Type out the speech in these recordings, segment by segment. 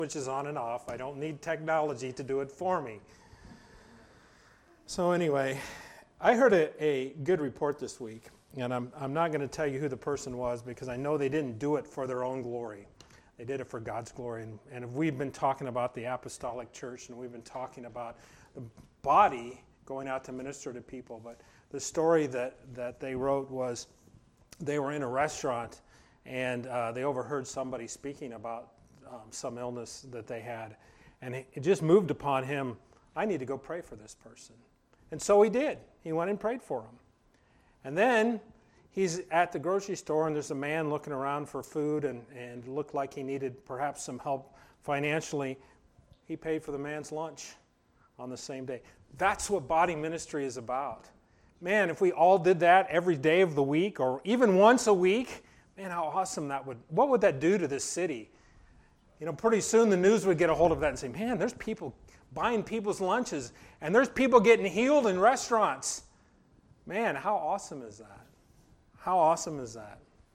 switches on and off. I don't need technology to do it for me. So anyway, I heard a good report this week, and I'm not going to tell you who the person was because I know they didn't do it for their own glory. They did it for God's glory. And we've been talking about the apostolic church, and we've been talking about the body going out to minister to people. But the story that they wrote was they were in a restaurant, and they overheard somebody speaking about some illness that they had. And it just moved upon him, I need to go pray for this person. And so he did. He went and prayed for him. And then he's at the grocery store, and there's a man looking around for food and looked like he needed perhaps some help financially. He paid for the man's lunch on the same day. That's what body ministry is about. Man, if we all did that every day of the week or even once a week, man, how awesome that would. What would that do to this city? You know, pretty soon the news would get a hold of that and say, man, there's people buying people's lunches, and there's people getting healed in restaurants. Man, how awesome is that? How awesome is that?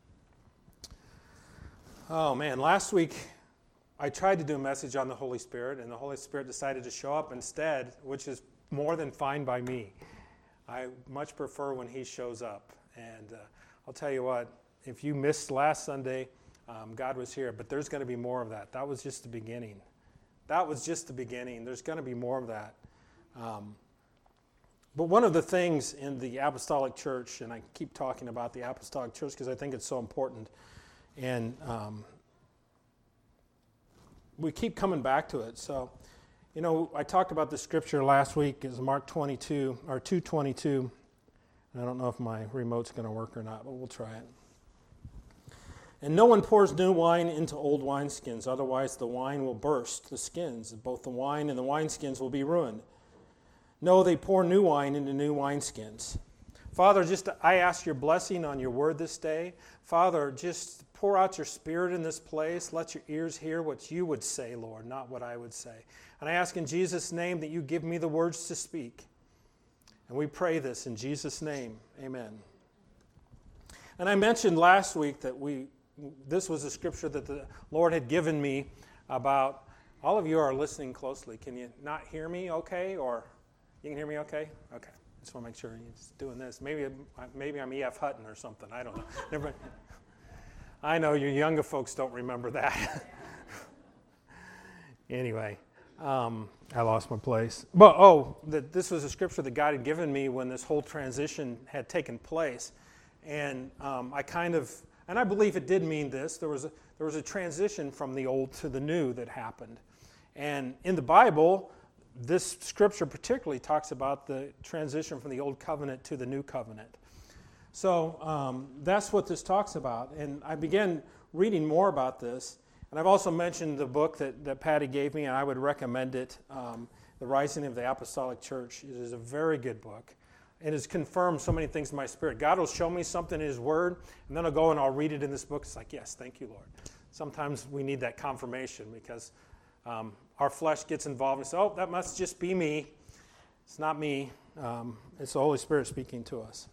Oh, man, last week I tried to do a message on the Holy Spirit, and the Holy Spirit decided to show up instead, which is more than fine by me. I much prefer when he shows up. And I'll tell you what, if you missed last Sunday, God was here, but there's going to be more of that. That was just the beginning. That was just the beginning. There's going to be more of that. But one of the things in the apostolic church, and I keep talking about the apostolic church because I think it's so important, and we keep coming back to it. So, you know, I talked about the scripture last week, is Mark 22, or 2:22. I don't know if my remote's going to work or not, but we'll try it. And no one pours new wine into old wineskins, otherwise the wine will burst the skins, and both the wine and the wineskins will be ruined. No, they pour new wine into new wineskins. Father, I ask your blessing on your word this day. Father, just pour out your Spirit in this place. Let your ears hear what you would say, Lord, not what I would say. And I ask in Jesus' name that you give me the words to speak. And we pray this in Jesus' name. Amen. And I mentioned last week that this was a scripture that the Lord had given me about. All of you are listening closely. Can you not hear me okay? Or you can hear me okay? Okay. Just want to make sure you're just doing this. Maybe I'm E.F. Hutton or something. I don't know. I know you younger folks don't remember that. Anyway, I lost my place. But, this was a scripture that God had given me when this whole transition had taken place. And I believe it did mean this. There was a transition from the old to the new that happened. And in the Bible, this scripture particularly talks about the transition from the old covenant to the new covenant. So that's what this talks about. And I began reading more about this. And I've also mentioned the book that Patty gave me, and I would recommend it, The Rising of the Apostolic Church. It is a very good book. It has confirmed so many things in my spirit. God will show me something in his word, and then I'll go and I'll read it in this book. It's like, yes, thank you, Lord. Sometimes we need that confirmation because our flesh gets involved and says, oh, that must just be me. It's not me. It's the Holy Spirit speaking to us.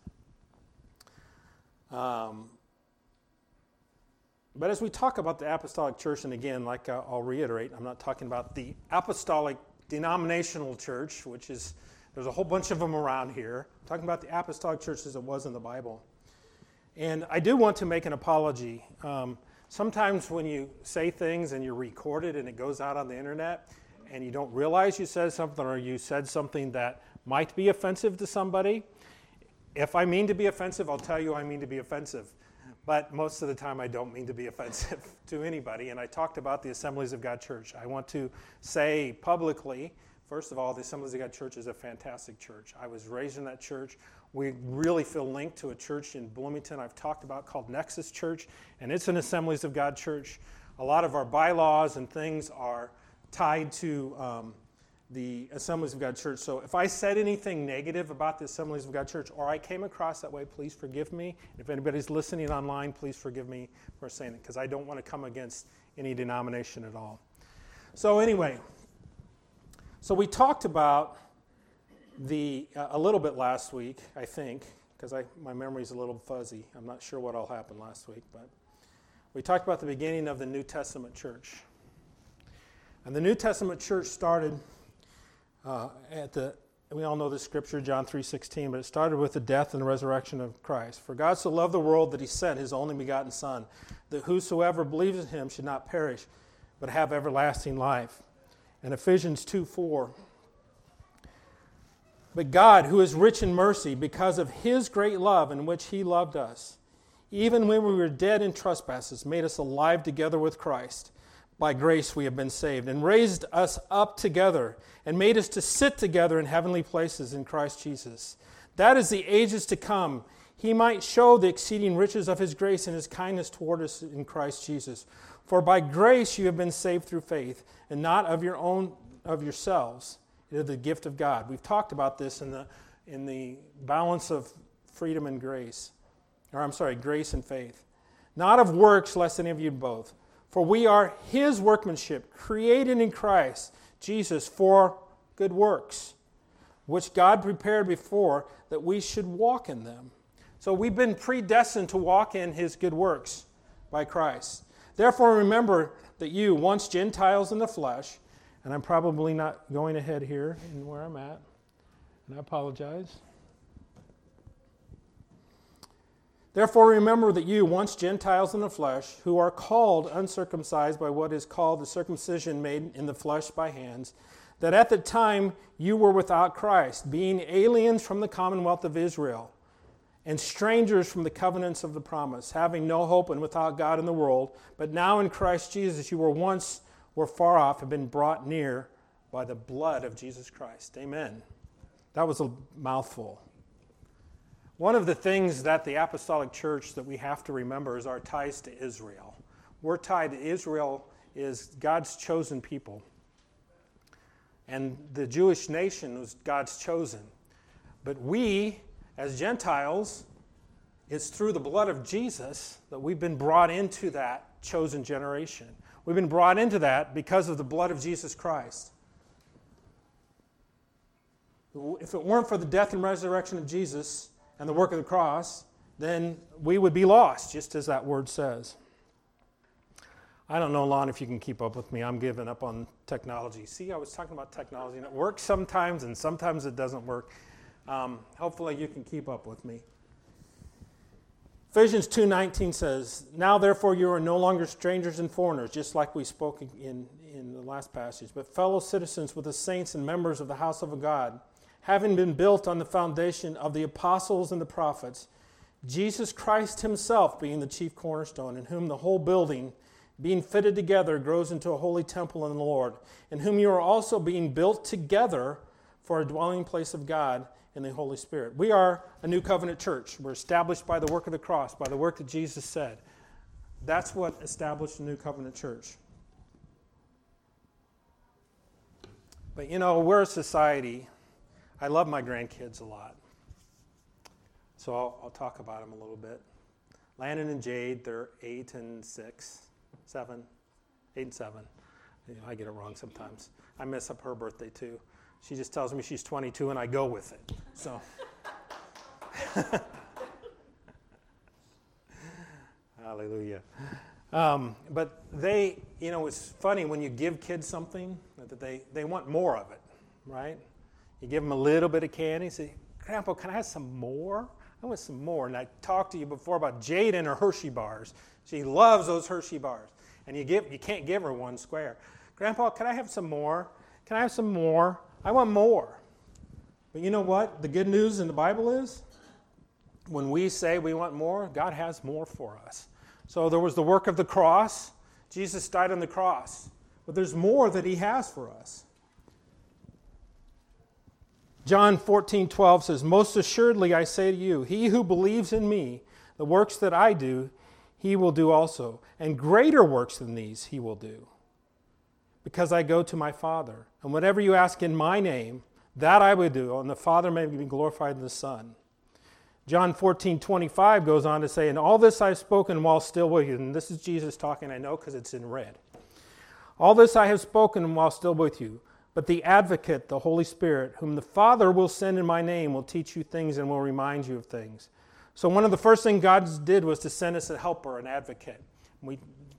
But as we talk about the apostolic church, and again, like I'll reiterate, I'm not talking about the apostolic denominational church, which is, there's a whole bunch of them around here. I'm talking about the apostolic church as it was in the Bible. And I do want to make an apology. Sometimes when you say things and you record it and it goes out on the internet and you don't realize you said something or you said something that might be offensive to somebody, if I mean to be offensive, I'll tell you I mean to be offensive. But most of the time I don't mean to be offensive to anybody. And I talked about the Assemblies of God Church. I want to say publicly, first of all, the Assemblies of God Church is a fantastic church. I was raised in that church. We really feel linked to a church in Bloomington I've talked about called Nexus Church, and it's an Assemblies of God church. A lot of our bylaws and things are tied to the Assemblies of God Church. So if I said anything negative about the Assemblies of God Church or I came across that way, please forgive me. If anybody's listening online, please forgive me for saying it because I don't want to come against any denomination at all. So anyway, so we talked about a little bit last week, I think, because my memory's a little fuzzy. I'm not sure what all happened last week, but we talked about the beginning of the New Testament church. And the New Testament church started we all know the scripture, John 3:16, but it started with the death and the resurrection of Christ. For God so loved the world that he sent his only begotten Son, that whosoever believes in him should not perish, but have everlasting life. And Ephesians 2:4. But God, who is rich in mercy, because of his great love in which he loved us, even when we were dead in trespasses, made us alive together with Christ. By grace we have been saved, and raised us up together, and made us to sit together in heavenly places in Christ Jesus. That is the ages to come. He might show the exceeding riches of his grace and his kindness toward us in Christ Jesus. For by grace you have been saved through faith, and not of yourselves. It is the gift of God. We've talked about this in the balance of freedom and grace. Grace and faith. Not of works, lest any of you both. For we are his workmanship, created in Christ Jesus for good works, which God prepared before that we should walk in them. So we've been predestined to walk in his good works by Christ. Therefore remember that you, once Gentiles in the flesh, and I'm probably not going ahead here in where I'm at, and I apologize. Therefore remember that you, once Gentiles in the flesh, who are called uncircumcised by what is called the circumcision made in the flesh by hands, that at the time you were without Christ, being aliens from the commonwealth of Israel, and strangers from the covenants of the promise, having no hope and without God in the world, but now in Christ Jesus you were far off, have been brought near by the blood of Jesus Christ. Amen. That was a mouthful. One of the things that the apostolic church that we have to remember is our ties to Israel. We're tied to Israel is God's chosen people. And the Jewish nation was God's chosen. But we, as Gentiles, it's through the blood of Jesus that we've been brought into that chosen generation. We've been brought into that because of the blood of Jesus Christ. If it weren't for the death and resurrection of Jesus and the work of the cross, then we would be lost, just as that word says. I don't know, Lon, if you can keep up with me. I'm giving up on technology. See, I was talking about technology, and it works sometimes, and sometimes it doesn't work. Hopefully you can keep up with me. Ephesians 2:19 says, Now therefore you are no longer strangers and foreigners, just like we spoke in the last passage, but fellow citizens with the saints and members of the house of God, having been built on the foundation of the apostles and the prophets, Jesus Christ himself being the chief cornerstone, in whom the whole building, being fitted together, grows into a holy temple in the Lord, in whom you are also being built together for a dwelling place of God in the Holy Spirit. We are a new covenant church. We're established by the work of the cross, by the work that Jesus said. That's what established a new covenant church. But we're a society. I love my grandkids a lot. So I'll talk about them a little bit. Landon and Jade, they're 8 and 7. I get it wrong sometimes. I mess up her birthday too. She just tells me she's 22 and I go with it. So, hallelujah. But they, it's funny when you give kids something that they want more of it, right? You give them a little bit of candy, say, Grandpa, can I have some more? I want some more. And I talked to you before about Jade and her Hershey bars. She loves those Hershey bars. And you can't give her one square. Grandpa, can I have some more? Can I have some more? I want more. But you know what? The good news in the Bible is when we say we want more, God has more for us. So there was the work of the cross. Jesus died on the cross. But there's more that he has for us. John 14:12 says, Most assuredly I say to you, he who believes in me, the works that I do, he will do also. And greater works than these he will do. Because I go to my Father. And whatever you ask in my name, that I will do, and the Father may be glorified in the Son. John 14:25 goes on to say, And all this I have spoken while still with you. And this is Jesus talking, I know, because it's in red. All this I have spoken while still with you. But the Advocate, the Holy Spirit, whom the Father will send in my name, will teach you things and will remind you of things. So one of the first things God did was to send us a helper, an advocate. We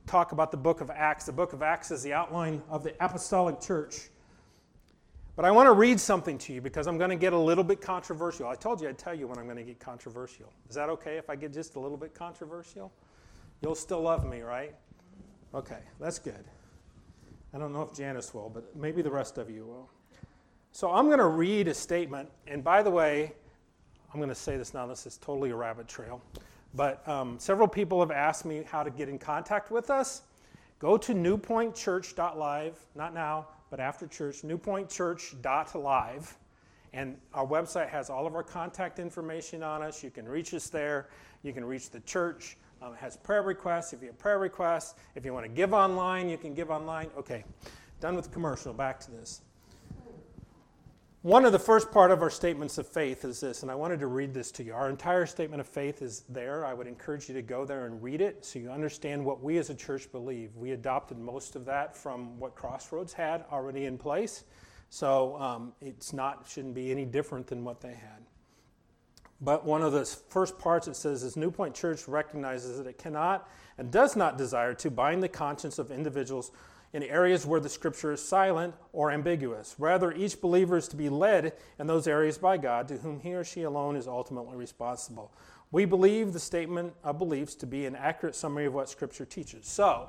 talk about the book of Acts. The book of Acts is the outline of the apostolic church. But I want to read something to you because I'm going to get a little bit controversial. I told you I'd tell you when I'm going to get controversial. Is that okay if I get just a little bit controversial? You'll still love me, right? Okay, that's good. I don't know if Janice will, but maybe the rest of you will. So I'm going to read a statement, and by the way, I'm going to say this now, this is totally a rabbit trail, but several people have asked me how to get in contact with us. Go to newpointchurch.live, not now, but after church, newpointchurch.live, and our website has all of our contact information on us. You can reach us there. You can reach the church. It has prayer requests. If you have prayer requests, if you want to give online, you can give online. Okay, done with the commercial. Back to this. One of the first part of our statements of faith is this, and I wanted to read this to you. Our entire statement of faith is there. I would encourage you to go there and read it so you understand what we as a church believe. We adopted most of that from what Crossroads had already in place, so shouldn't be any different than what they had. But one of the first parts it says is New Point Church recognizes that it cannot and does not desire to bind the conscience of individuals in areas where the Scripture is silent or ambiguous. Rather, each believer is to be led in those areas by God, to whom he or she alone is ultimately responsible. We believe the statement of beliefs to be an accurate summary of what Scripture teaches. So,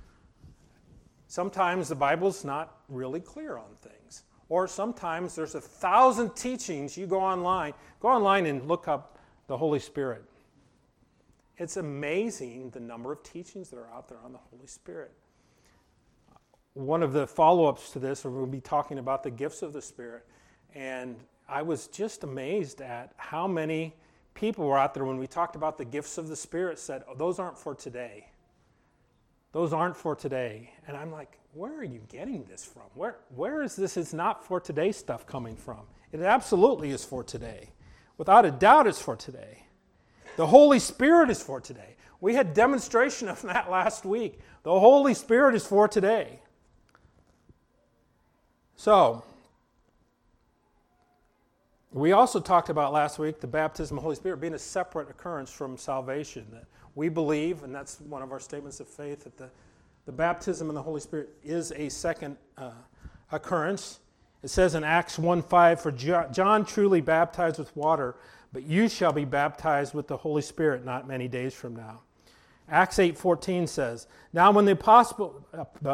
sometimes the Bible's not really clear on things. Or sometimes there's 1,000 teachings. You go online and look up the Holy Spirit. It's amazing the number of teachings that are out there on the Holy Spirit. One of the follow-ups to this, we'll be talking about the gifts of the Spirit. And I was just amazed at how many people were out there when we talked about the gifts of the Spirit said, oh, those aren't for today. Those aren't for today. And I'm like, where are you getting this from? Where is this? It's not for today stuff coming from. It absolutely is for today. Without a doubt, it's for today. The Holy Spirit is for today. We had demonstration of that last week. The Holy Spirit is for today. So, we also talked about last week the baptism of the Holy Spirit being a separate occurrence from salvation. That we believe, and that's one of our statements of faith, that the baptism of the Holy Spirit is a second occurrence. It says in Acts 1:5, "For John truly baptized with water, but you shall be baptized with the Holy Spirit not many days from now." Acts 8:14 says, "Now when the apostle..."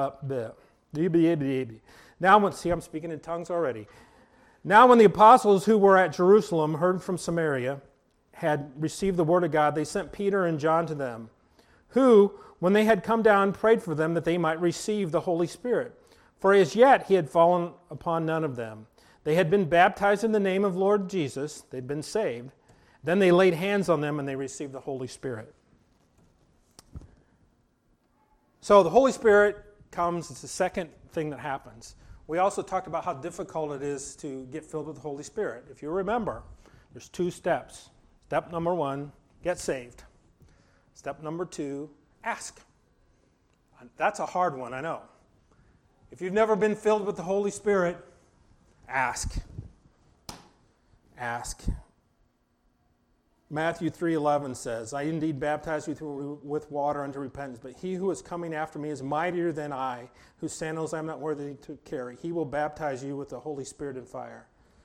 See, I'm speaking in tongues already. "Now when the apostles who were at Jerusalem heard from Samaria had received the word of God, they sent Peter and John to them, who, when they had come down, prayed for them that they might receive the Holy Spirit. For as yet he had fallen upon none of them. They had been baptized in the name of Lord Jesus. They'd been saved. Then they laid hands on them and they received the Holy Spirit." So the Holy Spirit comes. It's the second thing that happens. We also talked about how difficult it is to get filled with the Holy Spirit. If you remember, there's 2 steps. Step number 1, get saved. Step number 2, ask. That's a hard one, I know. If you've never been filled with the Holy Spirit, ask. Ask. Matthew 3:11 says, "I indeed baptize you with water unto repentance, but he who is coming after me is mightier than I, whose sandals I am not worthy to carry. He will baptize you with the Holy Spirit and fire."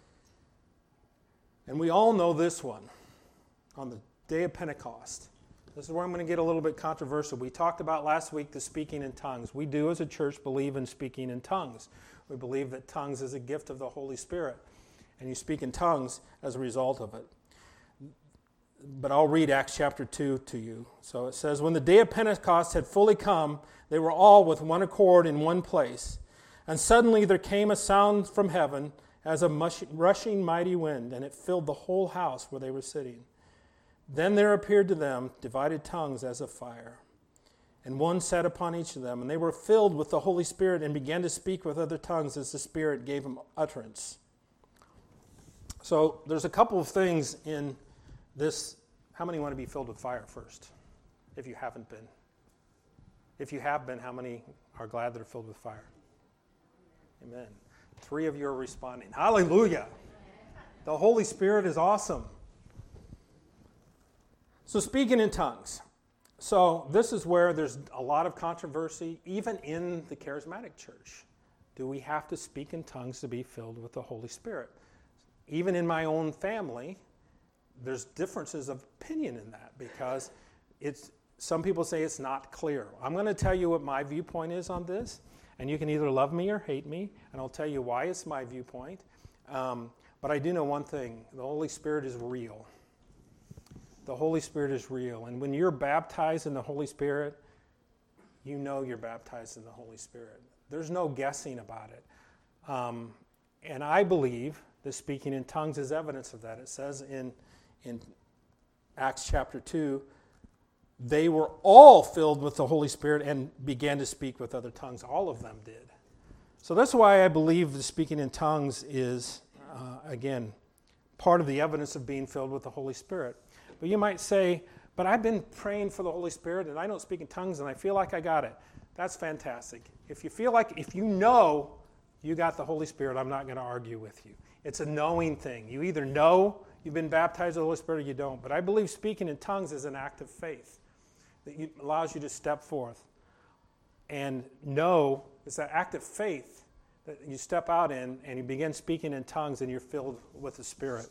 And we all know this one on the day of Pentecost. This is where I'm going to get a little bit controversial. We talked about last week the speaking in tongues. We do as a church believe in speaking in tongues. We believe that tongues is a gift of the Holy Spirit, and you speak in tongues as a result of it. But I'll read Acts chapter 2 to you. So it says, "When the day of Pentecost had fully come, they were all with one accord in one place. And suddenly there came a sound from heaven as a rushing mighty wind, and it filled the whole house where they were sitting. Then there appeared to them divided tongues as of fire, and one sat upon each of them. And they were filled with the Holy Spirit and began to speak with other tongues as the Spirit gave them utterance." So there's a couple of things in this. How many want to be filled with fire first? If you haven't been. If you have been, how many are glad they're filled with fire? Amen. 3 of you are responding. Hallelujah. The Holy Spirit is awesome. So speaking in tongues. So this is where there's a lot of controversy, even in the charismatic church. Do we have to speak in tongues to be filled with the Holy Spirit? Even in my own family, there's differences of opinion in that because some people say it's not clear. I'm going to tell you what my viewpoint is on this, and you can either love me or hate me, and I'll tell you why it's my viewpoint. But I do know one thing. The Holy Spirit is real. The Holy Spirit is real. And when you're baptized in the Holy Spirit, you know you're baptized in the Holy Spirit. There's no guessing about it. And I believe that speaking in tongues is evidence of that. It says in Acts chapter 2, they were all filled with the Holy Spirit and began to speak with other tongues. All of them did. So that's why I believe the speaking in tongues is, again, part of the evidence of being filled with the Holy Spirit. But you might say, but I've been praying for the Holy Spirit and I don't speak in tongues and I feel like I got it. That's fantastic. If you know you got the Holy Spirit, I'm not going to argue with you. It's a knowing thing. You either know you've been baptized with the Holy Spirit or you don't. But I believe speaking in tongues is an act of faith that allows you to step forth and know it's that act of faith that you step out in and you begin speaking in tongues and you're filled with the Spirit.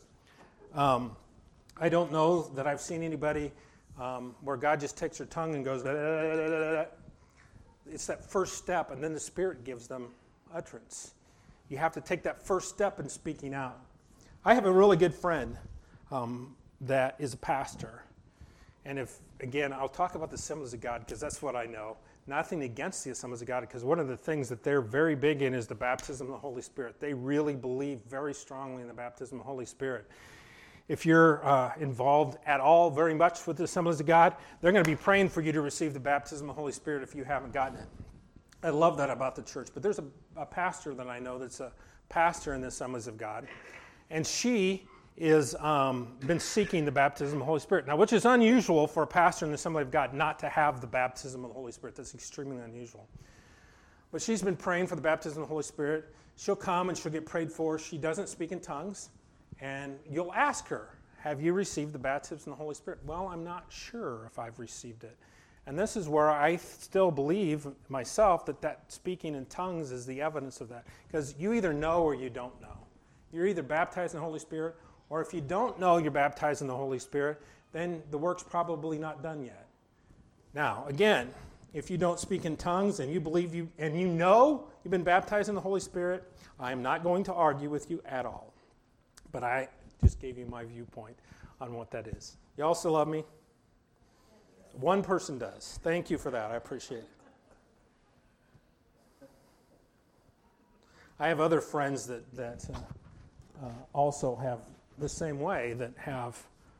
I don't know that I've seen anybody where God just takes their tongue and goes, da, da, da, da, da, da. It's that first step, and then the Spirit gives them utterance. You have to take that first step in speaking out. I have a really good friend that is a pastor. And again, I'll talk about the Assemblies of God because that's what I know. Nothing against the Assemblies of God because one of the things that they're very big in is the baptism of the Holy Spirit. They really believe very strongly in the baptism of the Holy Spirit. If you're involved at all very much with the Assemblies of God, they're going to be praying for you to receive the baptism of the Holy Spirit if you haven't gotten it. I love that about the church. But there's a pastor that I know that's a pastor in the Assemblies of God, and she is been seeking the baptism of the Holy Spirit. Now, which is unusual for a pastor in the Assembly of God not to have the baptism of the Holy Spirit. That's extremely unusual. But she's been praying for the baptism of the Holy Spirit. She'll come and she'll get prayed for. She doesn't speak in tongues. And you'll ask her, have you received the baptism of the Holy Spirit? Well, I'm not sure if I've received it. And this is where I still believe myself that speaking in tongues is the evidence of that. Because you either know or you don't know. You're either baptized in the Holy Spirit, or if you don't know you're baptized in the Holy Spirit, then the work's probably not done yet. Now, again, if you don't speak in tongues and you believe you know you've been baptized in the Holy Spirit, I am not going to argue with you at all. But I just gave you my viewpoint on what that is. You also love me? One person does. Thank you for that. I appreciate it. I have other friends that also have the same way, that have,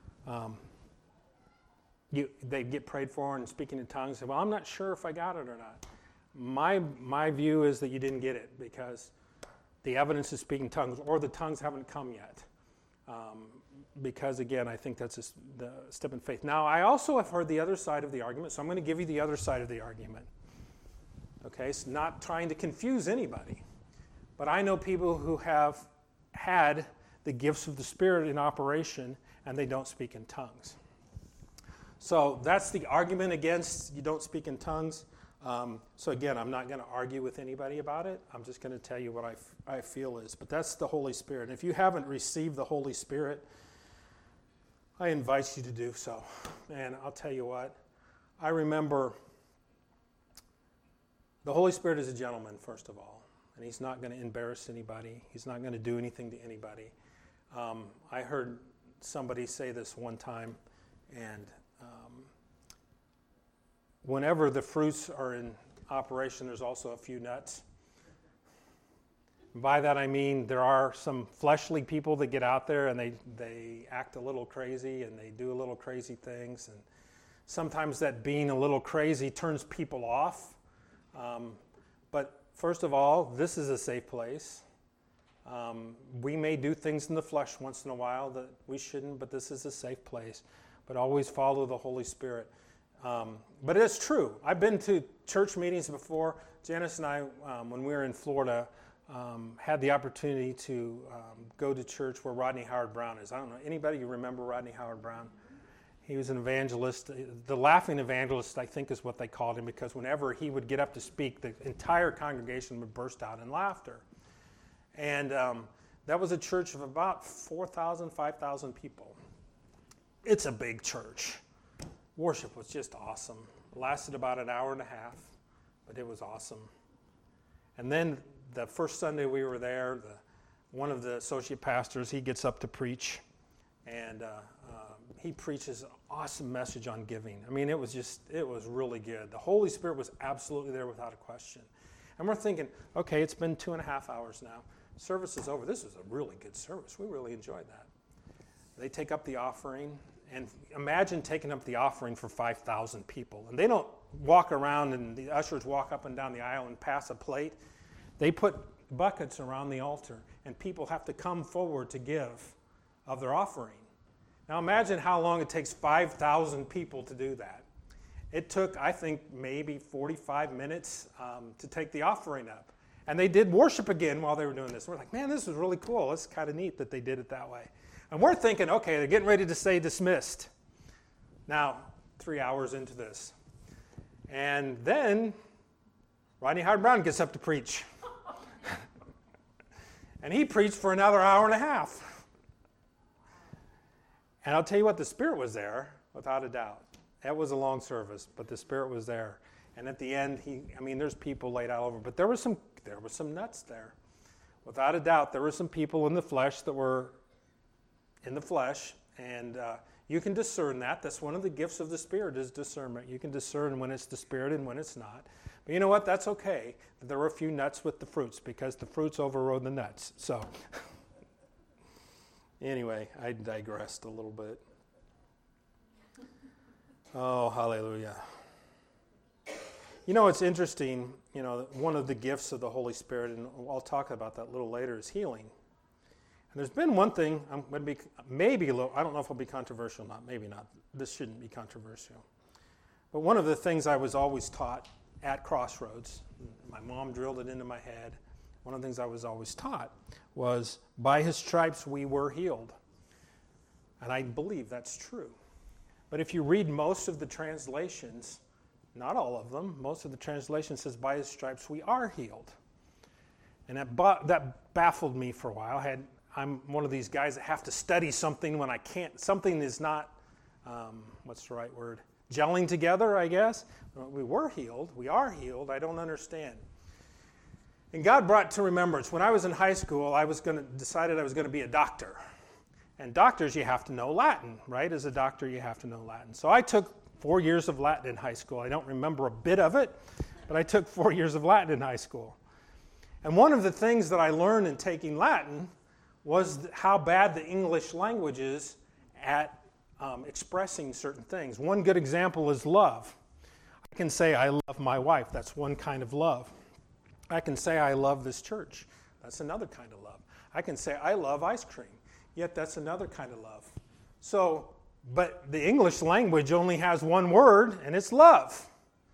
they get prayed for and speaking in tongues. Say, well, I'm not sure if I got it or not. My view is that you didn't get it because the evidence is speaking tongues, or the tongues haven't come yet. Because, again, I think that's the step in faith. Now, I also have heard the other side of the argument, so I'm going to give you the other side of the argument. Okay, it's not trying to confuse anybody. But I know people who have had the gifts of the Spirit in operation, and they don't speak in tongues. So that's the argument against you don't speak in tongues. So again, I'm not going to argue with anybody about it. I'm just going to tell you what I feel is. But that's the Holy Spirit. And if you haven't received the Holy Spirit, I invite you to do so. And I'll tell you what, I remember the Holy Spirit is a gentleman, first of all. And he's not going to embarrass anybody. He's not going to do anything to anybody. I heard somebody say this one time, and whenever the fruits are in operation, there's also a few nuts. By that I mean there are some fleshly people that get out there and they act a little crazy and they do a little crazy things. And sometimes that being a little crazy turns people off. But first of all, this is a safe place. We may do things in the flesh once in a while that we shouldn't, but this is a safe place. But always follow the Holy Spirit. But it's true. I've been to church meetings before. Janice and I, when we were in Florida, had the opportunity to go to church where Rodney Howard-Browne is. I don't know, anybody remember Rodney Howard-Browne? He was an evangelist. The laughing evangelist, I think, is what they called him, because whenever he would get up to speak, the entire congregation would burst out in laughter. And that was a church of about 4,000, 5,000 people. It's a big church. Worship was just awesome. It lasted about an hour and a half, but it was awesome. And then the first Sunday we were there, one of the associate pastors, he gets up to preach, and he preaches an awesome message on giving. I mean, it was really good. The Holy Spirit was absolutely there without a question. And we're thinking, okay, it's been 2.5 hours now. Service is over. This was a really good service. We really enjoyed that. They take up the offering, and imagine taking up the offering for 5,000 people. And they don't walk around and the ushers walk up and down the aisle and pass a plate. They put buckets around the altar, and people have to come forward to give of their offering. Now imagine how long it takes 5,000 people to do that. It took, I think, maybe 45 minutes to take the offering up. And they did worship again while they were doing this. We're like, man, this is really cool. It's kind of neat that they did it that way. And we're thinking, okay, they're getting ready to say dismissed. Now, 3 hours into this. And then Rodney Howard-Browne gets up to preach. And he preached for another hour and a half. And I'll tell you what, the Spirit was there, without a doubt. It was a long service, but the Spirit was there. And at the end, there's people laid out over, but there was some nuts there. Without a doubt, there were some people in the flesh that were in the flesh, and you can discern that. That's one of the gifts of the Spirit, is discernment. You can discern when it's the Spirit and when it's not. But you know what? That's okay. There were a few nuts with the fruits, because the fruits overrode the nuts. So anyway, I digressed a little bit. Oh, hallelujah. You know, it's interesting, one of the gifts of the Holy Spirit, and I'll talk about that a little later, is healing. And there's been one thing, I'm going to be maybe a little, I don't know if it'll be controversial or not, maybe not. This shouldn't be controversial. But one of the things I was always taught at Crossroads, my mom drilled it into my head, one of the things I was always taught was, by his stripes we were healed. And I believe that's true. But if you read most of the translations, not all of them, most of the translations says, by his stripes we are healed. And that baffled me for a while. I'm one of these guys that have to study something when I can't, something is not, what's the right word? Gelling together, I guess. We were healed, we are healed, I don't understand. And God brought to remembrance, when I was in high school, decided I was going to be a doctor. And doctors, you have to know Latin, right? As a doctor, you have to know Latin. So I took 4 years of Latin in high school. I don't remember a bit of it, but I took 4 years of Latin in high school. And one of the things that I learned in taking Latin was how bad the English language is at expressing certain things. One good example is love. I can say I love my wife. That's one kind of love. I can say I love this church. That's another kind of love. I can say I love ice cream. Yet that's another kind of love. So, but the English language only has one word, and it's love.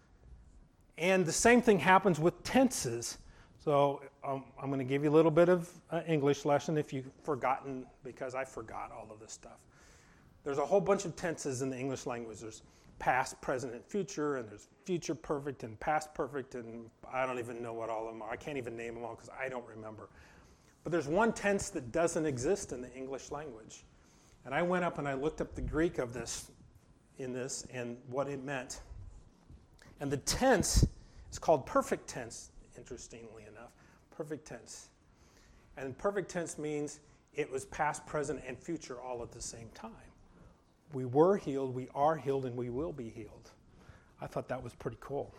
And the same thing happens with tenses. So I'm going to give you a little bit of English lesson if you've forgotten, because I forgot all of this stuff. There's a whole bunch of tenses in the English language. There's past, present, and future, and there's future perfect and past perfect, and I don't even know what all of them are. I can't even name them all because I don't remember. But there's one tense that doesn't exist in the English language. And I went up and I looked up the Greek of this and what it meant. And the tense is called perfect tense, interestingly enough. Perfect tense. And perfect tense means it was past, present, and future all at the same time. We were healed, we are healed, and we will be healed. I thought that was pretty cool.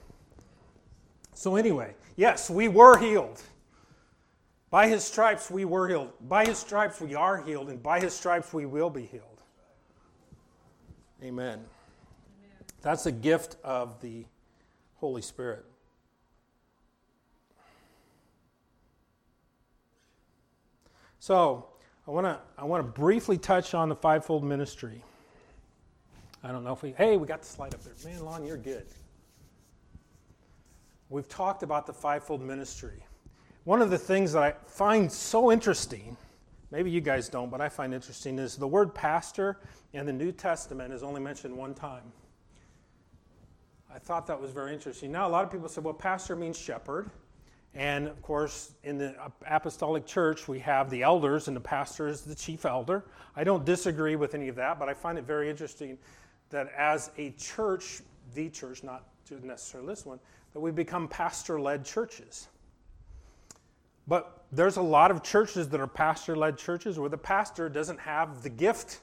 So anyway, yes, we were healed. By his stripes we were healed. By his stripes we are healed, and by his stripes we will be healed. Amen. That's a gift of the Holy Spirit. So, I want to briefly touch on the fivefold ministry. I don't know if we got the slide up there. Man, Lon, you're good. We've talked about the fivefold ministry. One of the things that I find so interesting maybe you guys don't, but I find interesting, is the word pastor in the New Testament is only mentioned one time. I thought that was very interesting. Now, a lot of people say, well, pastor means shepherd. And, of course, in the apostolic church, we have the elders, and the pastor is the chief elder. I don't disagree with any of that, but I find it very interesting that as a church, the church, not necessarily this one, that we become pastor-led churches. But there's a lot of churches that are pastor-led churches where the pastor doesn't have the gift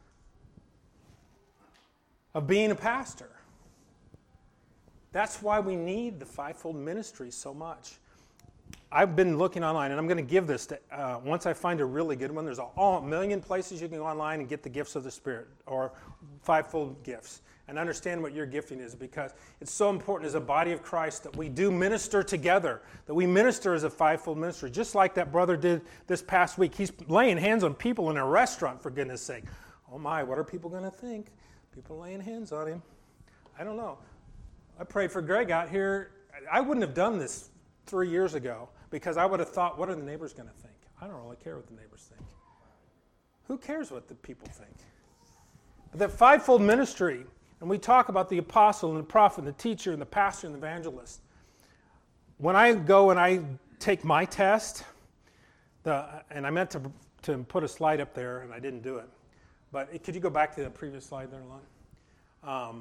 of being a pastor. That's why we need the fivefold ministry so much. I've been looking online, and I'm going to give this to, once I find a really good one. There's a million places you can go online and get the gifts of the Spirit or fivefold gifts and understand what your gifting is, because it's so important as a body of Christ that we do minister together, that we minister as a fivefold ministry, just like that brother did this past week. He's laying hands on people in a restaurant, for goodness sake. Oh my, what are people going to think? People laying hands on him. I don't know. I prayed for Greg out here. I wouldn't have done this 3 years ago because I would have thought, what are the neighbors going to think? I don't really care what the neighbors think. Who cares what the people think? But that fivefold ministry, and we talk about the apostle and the prophet and the teacher and the pastor and the evangelist. When I go and I take my test, and I meant to put a slide up there and I didn't do it, but could you go back to the previous slide there, Lon?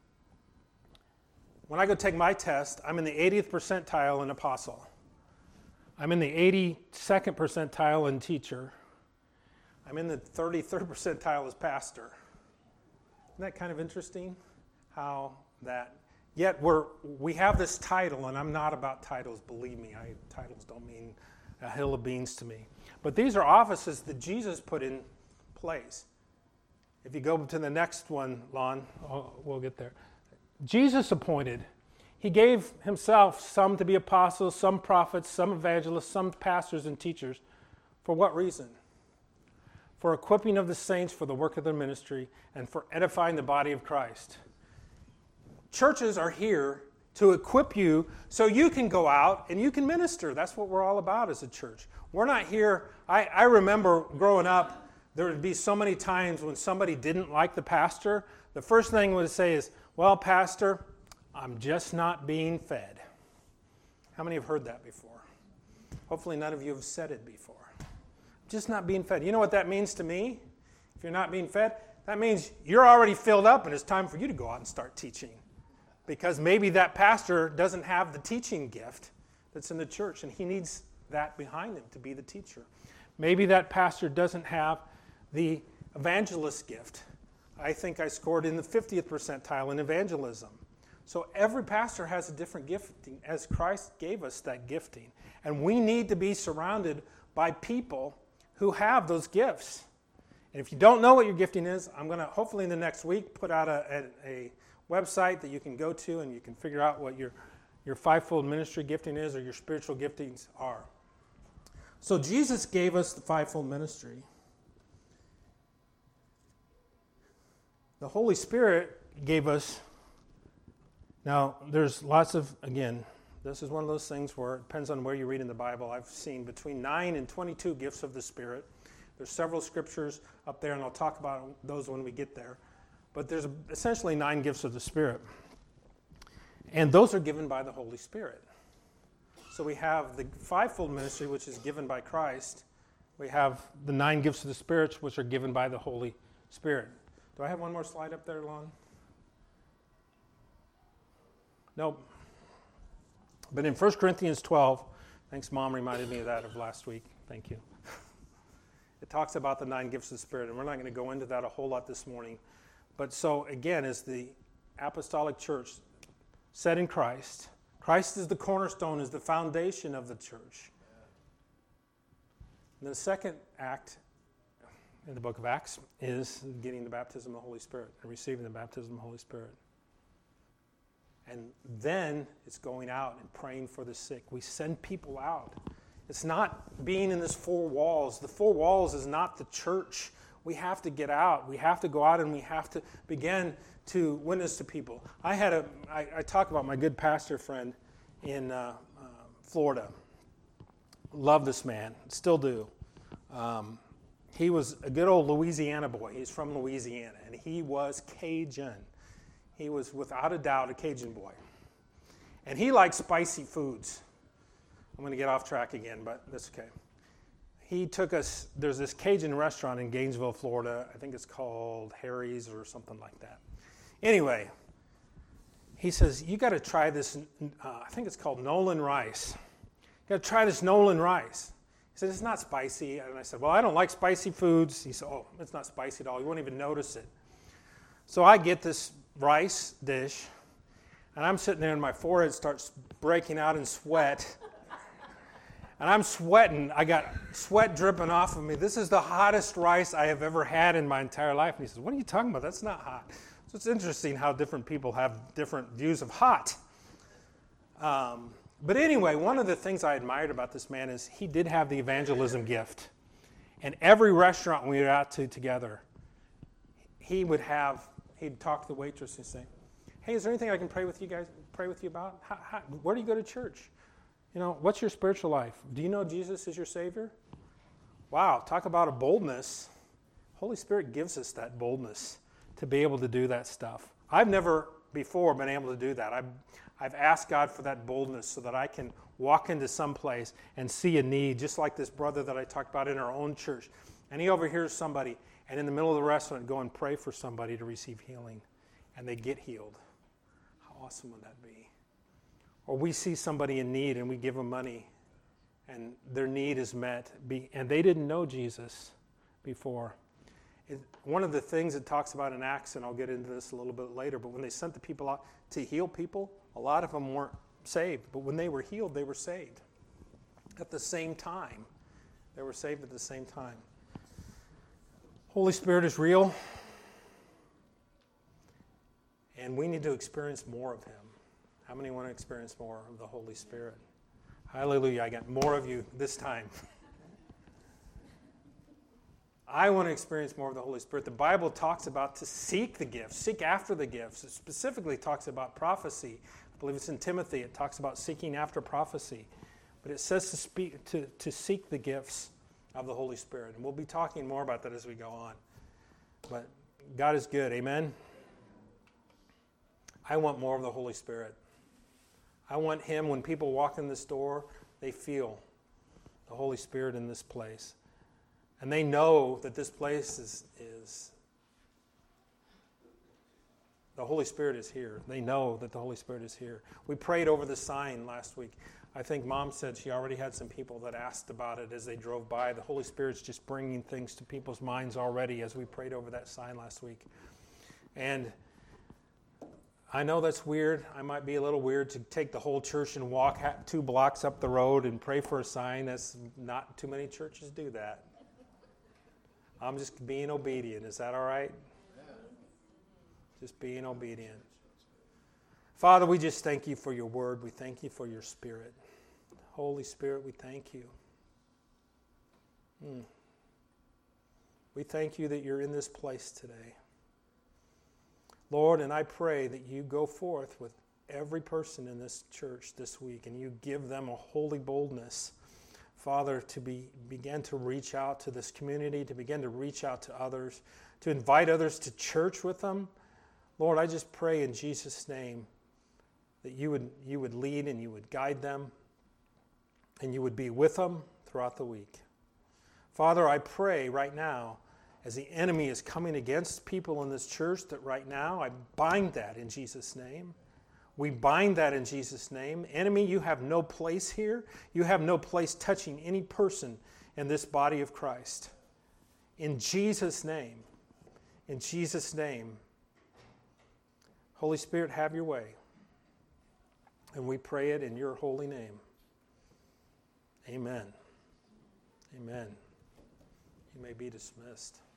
When I go take my test, I'm in the 80th percentile in apostle. I'm in the 82nd percentile in teacher. I'm in the 33rd percentile as pastor. Isn't that kind of interesting? How that, yet we have this title, and I'm not about titles, believe me. Titles don't mean a hill of beans to me. But these are offices that Jesus put in place. If you go to the next one, Lon, we'll get there. Jesus appointed. He gave himself some to be apostles, some prophets, some evangelists, some pastors and teachers. For what reason? For equipping of the saints for the work of their ministry and for edifying the body of Christ. Churches are here to equip you so you can go out and you can minister. That's what we're all about as a church. We're not here. I remember growing up, there would be so many times when somebody didn't like the pastor. The first thing we would say is, well, pastor, I'm just not being fed. How many have heard that before? Hopefully none of you have said it before. Just not being fed. You know what that means to me? If you're not being fed, that means you're already filled up and it's time for you to go out and start teaching. Because maybe that pastor doesn't have the teaching gift that's in the church and he needs that behind him to be the teacher. Maybe that pastor doesn't have the evangelist gift. I think I scored in the 50th percentile in evangelism. So every pastor has a different gifting as Christ gave us that gifting. And we need to be surrounded by people who have those gifts. And if you don't know what your gifting is, I'm going to hopefully in the next week put out a website that you can go to and you can figure out what your fivefold ministry gifting is or your spiritual giftings are. So Jesus gave us the fivefold ministry. The Holy Spirit gave us, now there's lots of, again, this is one of those things where it depends on where you read in the Bible. I've seen between 9 and 22 gifts of the Spirit. There's several scriptures up there, and I'll talk about those when we get there. But there's essentially 9 gifts of the Spirit. And those are given by the Holy Spirit. So we have the fivefold ministry, which is given by Christ. We have the 9 gifts of the Spirit, which are given by the Holy Spirit. Do I have one more slide up there, Lon? Nope. But in 1 Corinthians 12, thanks, Mom reminded me of that of last week. Thank you. It talks about the 9 gifts of the Spirit, and we're not going to go into that a whole lot this morning. But so, again, as the apostolic church set in Christ, Christ is the cornerstone, is the foundation of the church. And the second act in the book of Acts is getting the baptism of the Holy Spirit and receiving the baptism of the Holy Spirit. And then it's going out and praying for the sick. We send people out. It's not being in this 4 walls. The 4 walls is not the church. We have to get out. We have to go out and we have to begin to witness to people. I talk about my good pastor friend in Florida. Love this man. Still do. He was a good old Louisiana boy. He's from Louisiana, and he was Cajun. He was, without a doubt, a Cajun boy. And he liked spicy foods. I'm going to get off track again, but that's okay. He took us, there's this Cajun restaurant in Gainesville, Florida. I think it's called Harry's or something like that. Anyway, he says, you got to try this, I think it's called Nolan rice. You got to try this Nolan rice. He said, it's not spicy. And I said, well, I don't like spicy foods. He said, oh, it's not spicy at all. You won't even notice it. So I get this rice dish, and I'm sitting there and my forehead starts breaking out in sweat. And I'm sweating. I got sweat dripping off of me. This is the hottest rice I have ever had in my entire life. And he says, what are you talking about? That's not hot. So it's interesting how different people have different views of hot. But anyway, one of the things I admired about this man is he did have the evangelism gift. And every restaurant we were out to together, he'd talk to the waitress and say, hey, is there anything I can pray with you about? Where do you go to church? You know, what's your spiritual life? Do you know Jesus is your Savior? Wow, talk about a boldness. Holy Spirit gives us that boldness to be able to do that stuff. I've never before been able to do that. I've asked God for that boldness so that I can walk into some place and see a need, just like this brother that I talked about in our own church. And he overhears somebody, and in the middle of the restaurant, go and pray for somebody to receive healing, and they get healed. How awesome would that be? Or we see somebody in need and we give them money and their need is met and they didn't know Jesus before. One of the things it talks about in Acts, and I'll get into this a little bit later, but when they sent the people out to heal people, a lot of them weren't saved. But when they were healed, they were saved at the same time. They were saved at the same time. Holy Spirit is real, and we need to experience more of Him. How many want to experience more of the Holy Spirit? Hallelujah, I got more of you this time. I want to experience more of the Holy Spirit. The Bible talks about to seek the gifts, seek after the gifts. It specifically talks about prophecy. I believe it's in Timothy. It talks about seeking after prophecy. But it says to seek the gifts of the Holy Spirit. And we'll be talking more about that as we go on. But God is good, amen? I want more of the Holy Spirit. I want Him, when people walk in this door, they feel the Holy Spirit in this place. And they know that this place is the Holy Spirit is here. They know that the Holy Spirit is here. We prayed over the sign last week. I think Mom said she already had some people that asked about it as they drove by. The Holy Spirit's just bringing things to people's minds already as we prayed over that sign last week. And I know that's weird. I might be a little weird to take the whole church and walk 2 blocks up the road and pray for a sign. That's not too many churches do that. I'm just being obedient. Is that all right? Just being obedient. Father, we just thank you for your word. We thank you for your Spirit. Holy Spirit, we thank you. We thank you that you're in this place today. Lord, and I pray that you go forth with every person in this church this week and you give them a holy boldness, Father, to begin to reach out to this community, to begin to reach out to others, to invite others to church with them. Lord, I just pray in Jesus' name that you would lead and you would guide them and you would be with them throughout the week. Father, I pray right now, as the enemy is coming against people in this church, that right now I bind that in Jesus' name. We bind that in Jesus' name. Enemy, you have no place here. You have no place touching any person in this body of Christ. In Jesus' name. In Jesus' name. Holy Spirit, have your way. And we pray it in your holy name. Amen. Amen. You may be dismissed.